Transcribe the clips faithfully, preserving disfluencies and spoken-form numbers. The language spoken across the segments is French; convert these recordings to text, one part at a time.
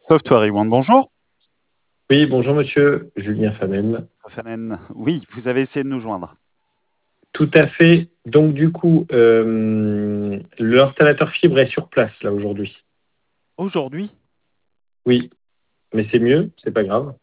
Software One, bonjour. Oui, bonjour monsieur, Julien Famem. Fanen, oui, vous avez essayé de nous joindre. Tout à fait. Donc du coup, euh, l'installateur fibre est sur place là aujourd'hui. Aujourd'hui, Oui, mais c'est mieux, c'est pas grave.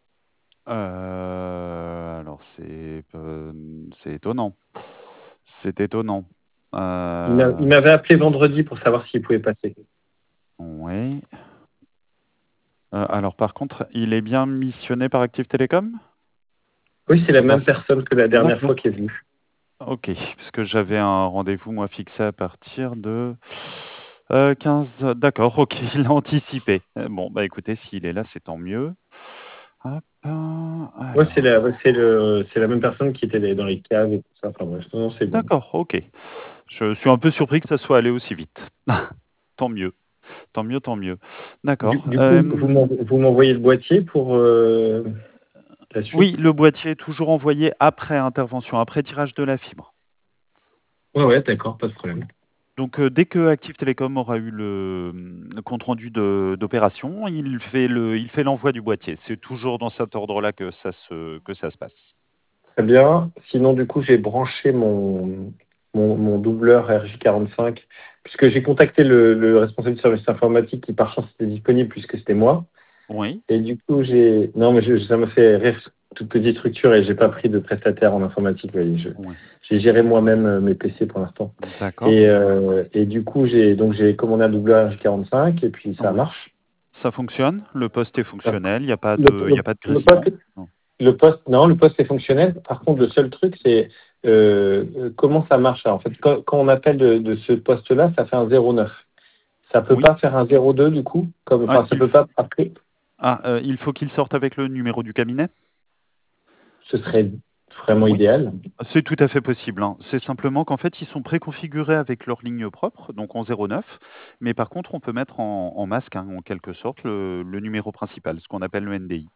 euh, alors c'est euh, c'est étonnant. C'est étonnant. Il m'a- Euh, il m'avait appelé vendredi pour savoir s'il pouvait passer. oui. Euh, alors par contre, il est bien missionné par Active Telecom? Oui, c'est la Dans même ce- personne que la dernière D'accord. fois qui est venue. Ok, parce que j'avais un rendez-vous moi fixé à partir de euh, quinze. D'accord, ok, il a anticipé. Euh, Bon, bah écoutez, s'il est là, c'est tant mieux. Hop, Oui, c'est alors. la, ouais, c'est le, c'est la même personne qui était dans les caves et tout ça. Enfin bref, non, non, c'est bon. D'accord, ok. Je suis un peu surpris que ça soit allé aussi vite. Tant mieux, tant mieux, tant mieux. Du, D'accord. du coup, vous Euh, m'en- vous m'envoyez le boîtier pour euh, la oui, suite? le boîtier est toujours envoyé après intervention, après tirage de la fibre. Ouais, ouais, d'accord, pas de problème. Donc, euh, dès que Active Telecom aura eu le, le compte-rendu de- d'opération, il fait le, il fait l'envoi du boîtier. C'est toujours dans cet ordre-là que ça se, que ça se passe. Très bien. Sinon, du coup, j'ai branché mon, mon, mon doubleur R J quarante-cinq, puisque j'ai contacté le, le responsable du service informatique qui, par chance, était disponible puisque c'était moi. Oui, Et du coup, j'ai. Non, mais je- ça me fait rire, toute petite structure, et j'ai pas pris de prestataire en informatique. Vous voyez, je- oui. j'ai géré moi-même euh, mes P C pour l'instant. D'accord. Et, euh, et du coup, j'ai donc j'ai commandé un doubleur R J quarante-cinq, et puis ça Oui. marche. Ça fonctionne. Le poste est fonctionnel. Il n'y a pas Le, de, il y a le, pas de le poste, grésillement. Non. Le poste, non, le poste est fonctionnel. Par contre, le seul truc, c'est euh, euh, comment ça marche là. En fait, quand, quand on appelle de, de ce poste-là, ça fait un zéro neuf. Ça peut Oui. pas faire un zéro deux du coup, comme, Ah, enfin, ça il peut pas après. Ah, euh, il faut qu'il sorte avec le numéro du cabinet? Ce serait vraiment Oui. idéal. C'est tout à fait possible, hein. C'est simplement qu'en fait, ils sont préconfigurés avec leur ligne propre, donc en zéro neuf. Mais par contre, on peut mettre en, en masque, hein, en quelque sorte, le, le numéro principal, ce qu'on appelle le N D I.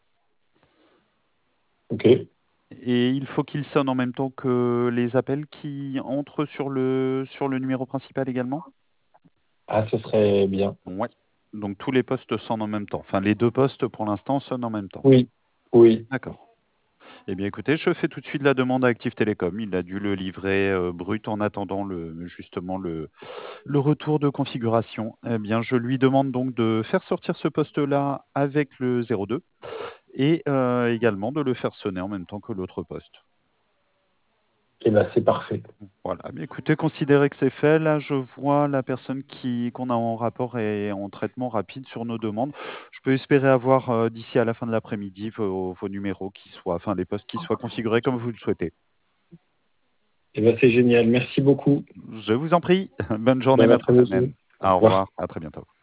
Ok. Et il faut qu'il sonne en même temps que les appels qui entrent sur le, sur le numéro principal également? Ah, ce serait bien. Ouais. Donc tous les postes sonnent en même temps. Enfin, les deux postes pour l'instant sonnent en même temps. Oui, oui. D'accord. Eh bien, écoutez, je fais tout de suite la demande à Active Télécom. Il a dû le livrer euh, brut en attendant le, justement le, le retour de configuration. Eh bien, je lui demande donc de faire sortir ce poste-là avec le zéro deux et euh, également de le faire sonner en même temps que l'autre poste. Et ben, c'est parfait. Voilà. Mais écoutez, considérez que c'est fait. Là, je vois la personne qui qu'on a en rapport et en traitement rapide sur nos demandes. Je peux espérer avoir euh, d'ici à la fin de l'après-midi vos, vos numéros qui soient, enfin, les postes qui soient configurés comme vous le souhaitez. Et ben, c'est génial. Merci beaucoup. Je vous en prie. Bonne journée, Bon maître après-midi. Fanen. Au Au revoir. revoir. À très bientôt.